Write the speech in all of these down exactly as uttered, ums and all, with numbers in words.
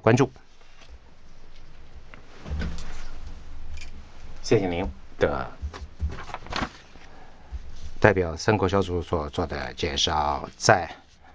关注。谢谢您的代表三国小组所做的介绍。在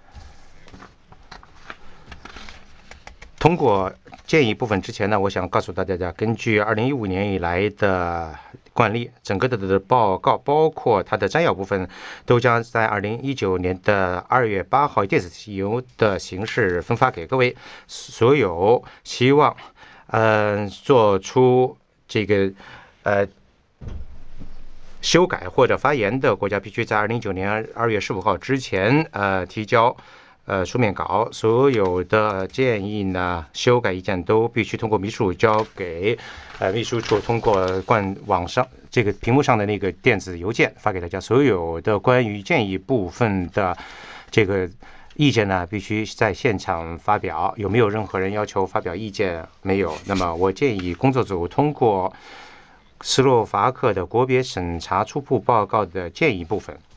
通过建议部分之前呢，我想告诉大家，根据二零一五年以来的惯例，整个的报告包括它的摘要部分，都将在二零一九年的二月八号电子邮的形式分发给各位。所有希望呃做出这个呃修改或者发言的国家，必须在二零一九年二月十五号之前呃提交呃书面稿。所有的建议呢、修改意见都必须通过秘书交给呃秘书处，通过官网上这个屏幕上的那个电子邮件发给大家。所有的关于建议部分的这个意见呢，必须在现场发表。有没有任何人要求发表意见？没有。那么我建议工作组通过斯洛伐克的国别审查初步报告的建议部分。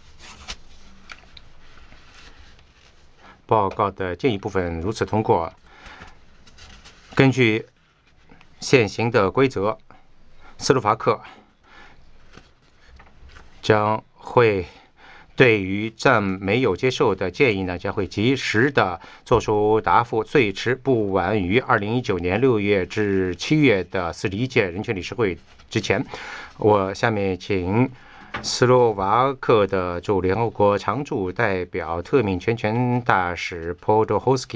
报告的建议部分如此通过。根据现行的规则，斯洛伐克将会对于暂没有接受的建议呢，将会及时的做出答复，最迟不晚于二零一九年六月至七月的四十一届人权理事会之前。我下面请斯洛伐克的驻联合国常驻代表特命全权大使 Podolski